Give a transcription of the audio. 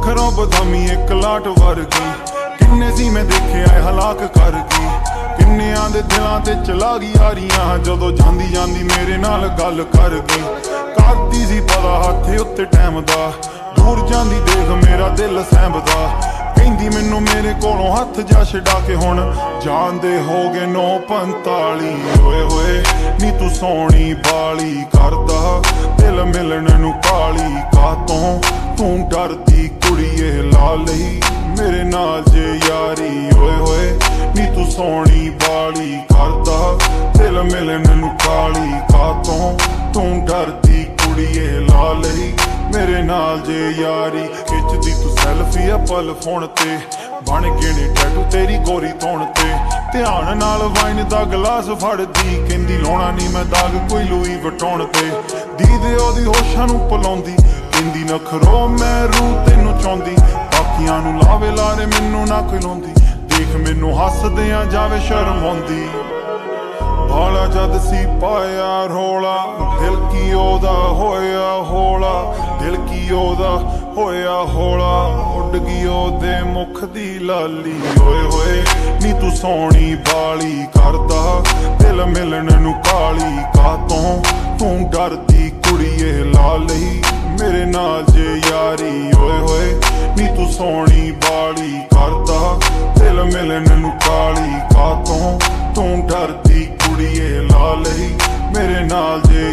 ਅੱਖरों बदामी एक लाट वर्गी किन्ने सी मैं देखे आए हलाक कर गई किन्नियां दे दिलां ते चला गई यारियां जदों जांदी जांदी मेरे नाल गल कर गई करदी सी पता हत्थे उत्ते टाइम दा दूर जांदी देख मेरा दिल सैंबदा कहंदी मैनू मेरे कोलों हथ जा छड़ा के हुण जांदे हो गए 9:45 होए होए नी तू सोहणी बाली करदा दिल मिलण नू काली कातों तू डरदी कुड़िए ला लई मेरे नाल जे यारी होए होए नी तू सोहणी बाली करदा दिल मिलण नू काली कातों तू डरदी कुड़िए ला लई मेरे नाल जे यारी खिचदी तू सैल्फी पल फोन ते बन के ने टैटू तेरी गोरी तोण ते ध्यान नाल वाइन दा गलास फड़दी कहंदी लाउणा नहीं मैं दाग कोई लूई वटोण ते दीदे ओदी होशां नू पलाउंदी कहंदी नखरो मैं रूह तैनू चाहुंदी बाकियां नू लावे लारे मैनू ना कोई लाउंदी देख मैनू हसदियां जावे शर्म आउंदी भाला जद सी पाया रोला दिल की ओदा होया होला दिल की ओदा होया होला उड गई ओदे मुख दी लाली होए होए नी तू सोहणी बाली करदा दिल मिलण नू काली कातों तू डरदी कुड़िए ला लई मेरे नाल जे यारी होए होए नी तू सोहणी बाली करदा दिल मिलण नू काली कातों तू डरदी कुड़िए ला लई मेरे नाल जे